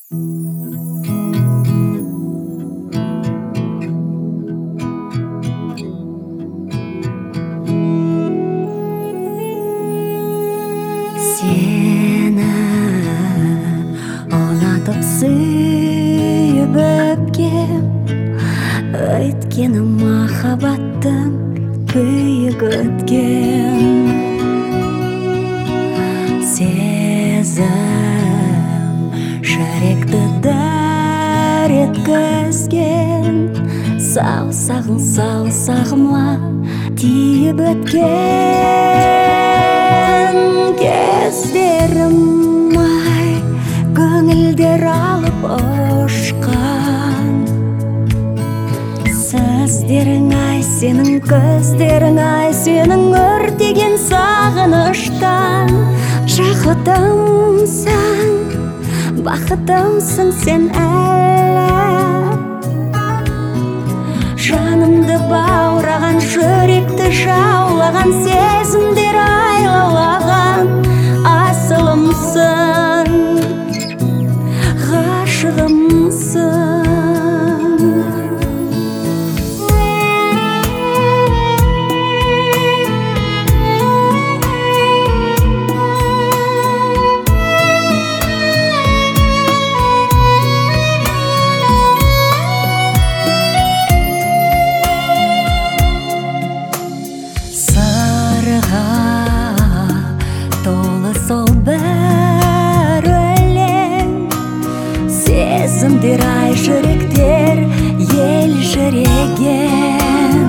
Seni ұнатып сүйіп өпкем, өйткені махаббаттың күйік өткен. Сезім жүректі дар еткізген, саусағыма тиіп өткен. Кездерім ай, көңілдер алып ұшқан. Сөздерің ай, сенің көздерің ай, сенің өртеген сағыныштан. Жақұтымсың, бақытымсың сен әлі. Жанымды баураған, жүректі жаулаған, сезімдер айлалаған асылымсың, ғашығымсың. Толы сол бір өлең, сезімдер ай, жүректер ел жүреген.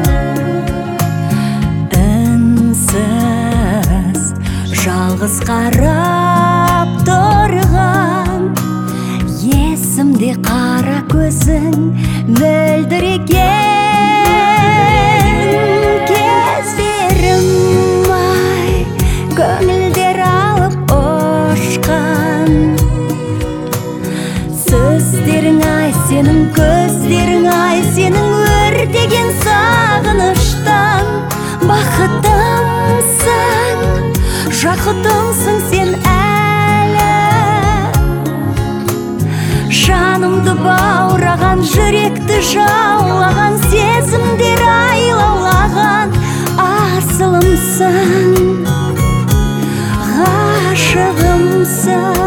Үнсіз жалғыз қарап тұрған, есімде қара көзің мөлдіреген. Көңілдер алып ұшқан. Сөздерің ай, сенің көздерің ай, сенің өртеген сағыныштан. Бақытымсың, жақұтымсың сен әлі. Жанымды баураған, жүректі жаулаған, сезімдер айлалаған асылымсың, ғашығымсың.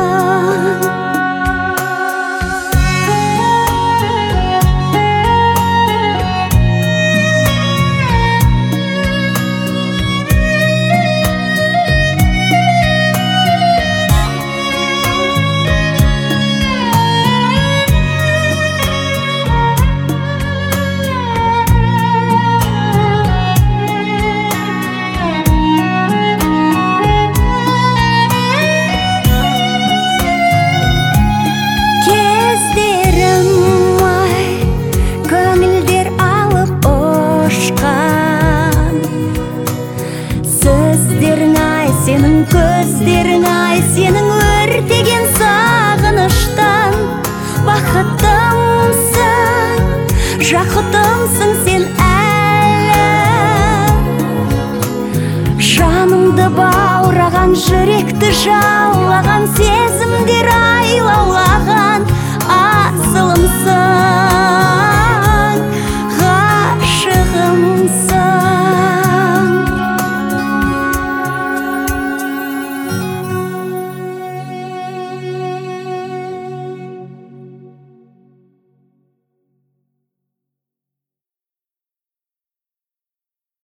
Сенің көздерің ай, сенің өртеген сағыныштан. Бақытымсың, жақұтымсың сен әлі. Жанымды баураған, жүректі жаулаған, сезім